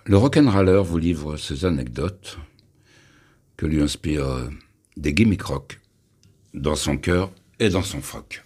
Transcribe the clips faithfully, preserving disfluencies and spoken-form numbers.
Le rock'n'roller vous livre ses anecdotes que lui inspirent des gimmicks rock dans son cœur et dans son froc.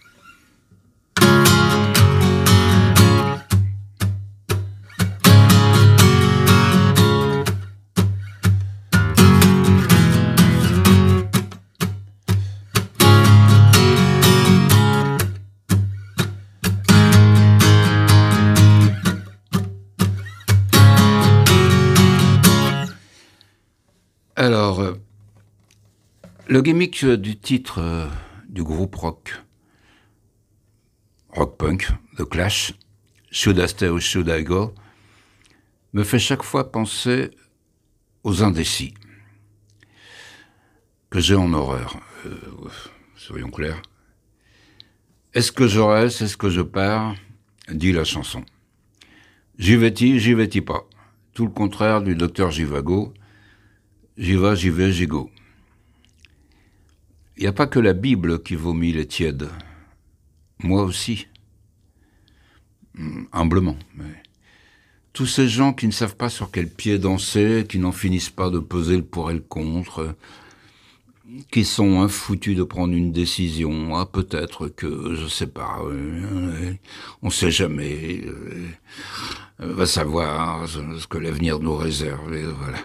Alors, euh, le gimmick du titre euh, du groupe rock, rock punk, The Clash, Should I Stay or Should I Go, me fait chaque fois penser aux indécis, que j'ai en horreur, euh, soyons clairs. Est-ce que je reste, est-ce que je pars, dit la chanson. J'y vais-tu, j'y vais-tu pas. Tout le contraire du docteur Givago. J'y vais, j'y vais, j'y go. Il n'y a pas que la Bible qui vomit les tièdes. Moi aussi. Humblement. Mais... tous ces gens qui ne savent pas sur quel pied danser, qui n'en finissent pas de peser le pour et le contre, qui sont infoutus de prendre une décision. Ah, peut-être que, je sais pas, euh, on sait jamais, euh, va savoir ce que l'avenir nous réserve, et voilà.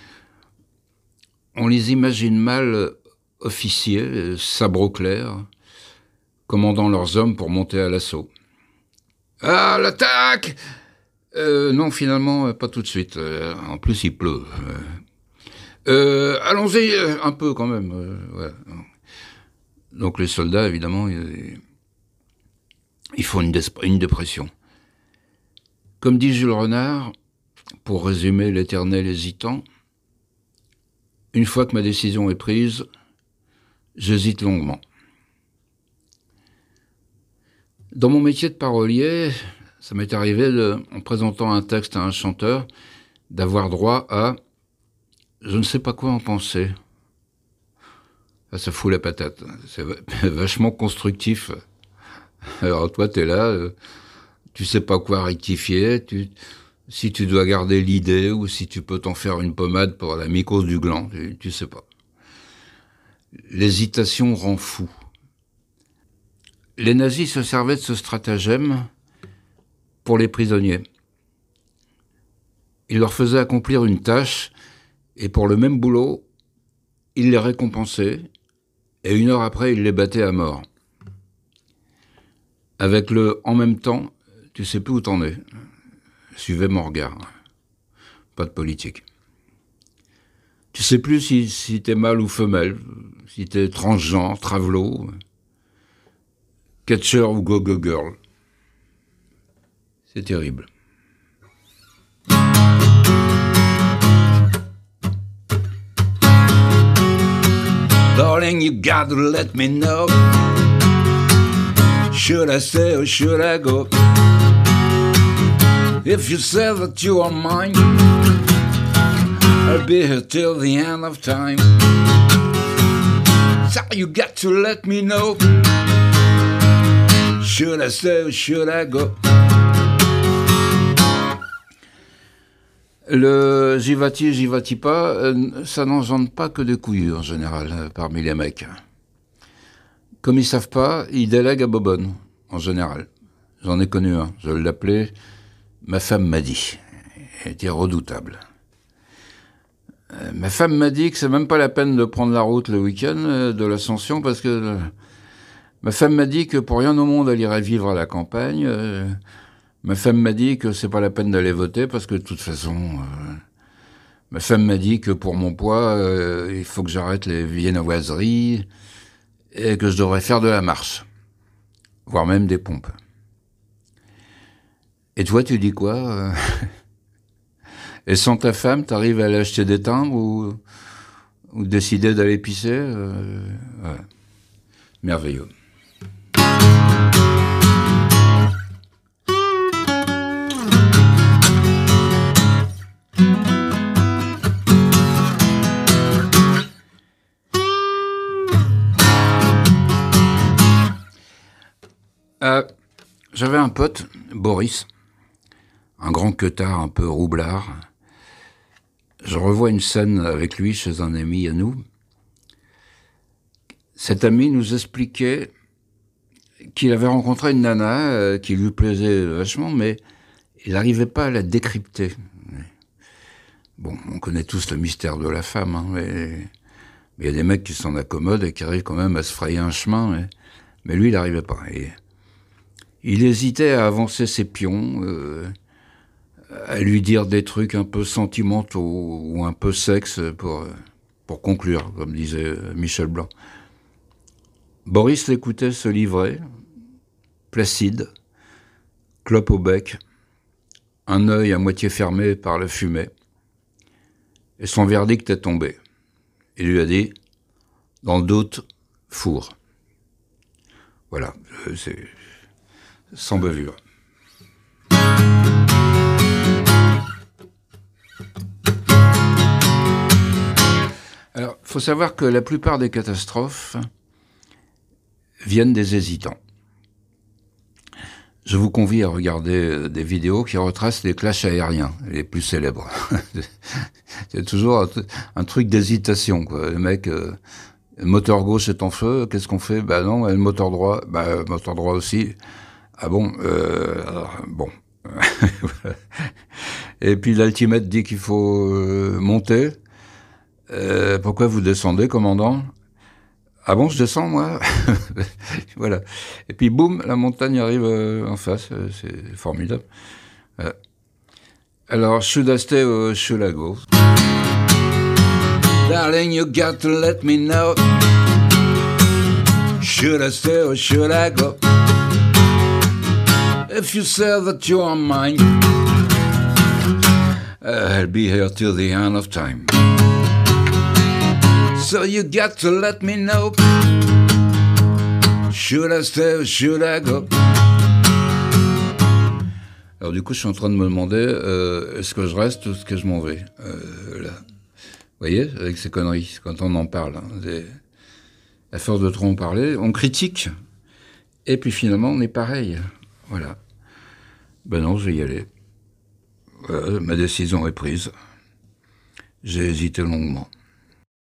On les imagine mal officiers, sabre au clair, commandant leurs hommes pour monter à l'assaut. « Ah, l'attaque !» euh, Non, finalement, pas tout de suite. Euh, en plus, il pleut. Euh, euh, allons-y, un peu quand même. Euh, ouais. Donc les soldats, évidemment, ils, ils font une, une dépression. Comme dit Jules Renard, pour résumer l'éternel hésitant, une fois que ma décision est prise, j'hésite longuement. Dans mon métier de parolier, ça m'est arrivé, de, en présentant un texte à un chanteur, d'avoir droit à « je ne sais pas quoi en penser ». Ça fout la patate. C'est vachement constructif. Alors toi, t'es là, tu sais pas quoi rectifier, tu... si tu dois garder l'idée ou si tu peux t'en faire une pommade pour la mycose du gland, tu, tu sais pas. L'hésitation rend fou. Les nazis se servaient de ce stratagème pour les prisonniers. Ils leur faisaient accomplir une tâche et pour le même boulot, ils les récompensaient et une heure après, ils les battaient à mort. Avec le « en même temps », tu sais plus où t'en es. Suivez mon regard. Pas de politique. Tu sais plus si, si t'es mâle ou femelle, si t'es transgenre, travelot, catcher ou go-go girl. C'est terrible. Darling, you gotta let me know. Should I stay or should I go? If you say that you are mine, I'll be here till the end of time. So you got to let me know. Should I stay or should I go? Le j'y vas-tu, j'y vas-tu pas, euh, ça n'engendre pas que des couilles en général euh, parmi les mecs. Comme ils savent pas, ils délèguent à Bobonne, en général. J'en ai connu un, je l'appelais ma femme m'a dit. Elle était redoutable. Euh, ma femme m'a dit que c'est même pas la peine de prendre la route le week-end euh, de l'Ascension parce que euh, ma femme m'a dit que pour rien au monde elle irait vivre à la campagne. Euh, ma femme m'a dit que c'est pas la peine d'aller voter parce que de toute façon, euh, ma femme m'a dit que pour mon poids, euh, il faut que j'arrête les viennoiseries et que je devrais faire de la marche, voire même des pompes. Et toi, tu dis quoi euh Et sans ta femme, t'arrives à aller acheter des timbres ou, ou décider d'aller pisser euh, ouais. Merveilleux. Euh, j'avais un pote, Boris, un grand queutard un peu roublard, je revois une scène avec lui chez un ami à nous. Cet ami nous expliquait qu'il avait rencontré une nana euh, qui lui plaisait vachement, mais il n'arrivait pas à la décrypter. Bon, on connaît tous le mystère de la femme, hein, mais il y a des mecs qui s'en accommodent et qui arrivent quand même à se frayer un chemin, mais, mais lui, il n'arrivait pas. Et il hésitait à avancer ses pions, euh, à lui dire des trucs un peu sentimentaux ou un peu sexe pour, pour conclure, comme disait Michel Blanc. Boris l'écoutait se livrer, placide, clope au bec, un œil à moitié fermé par la fumée, et son verdict est tombé. Il lui a dit, dans le doute, four. Voilà, c'est sans bavure. Alors, il faut savoir que la plupart des catastrophes viennent des hésitants. Je vous convie à regarder des vidéos qui retracent les clashs aériens, les plus célèbres. C'est toujours un, un truc d'hésitation, quoi. Le mec, euh, le moteur gauche est en feu, qu'est-ce qu'on fait? Bah non, le moteur droit, bah le moteur droit aussi. Ah bon, euh, alors, bon. Et puis l'altimètre dit qu'il faut euh, monter. Euh, pourquoi vous descendez, commandant? Ah bon, je descends, moi? Voilà. Et puis, boum, la montagne arrive euh, en face. Euh, c'est formidable. Euh. Alors, should I stay or should I go? Darling, you got to let me know. Should I stay or should I go? If you say that you are mine, uh, I'll be here till the end of time. So you got to let me know. Should I stay or should I go? Alors du coup, je suis en train de me demander, euh, est-ce que je reste ou est-ce que je m'en vais euh, là. Vous voyez, avec ces conneries, quand on en parle. Hein, des... À force de trop en parler, on critique. Et puis finalement, on est pareil. Voilà. Ben non, je vais y aller. Voilà, ma décision est prise. J'ai hésité longuement.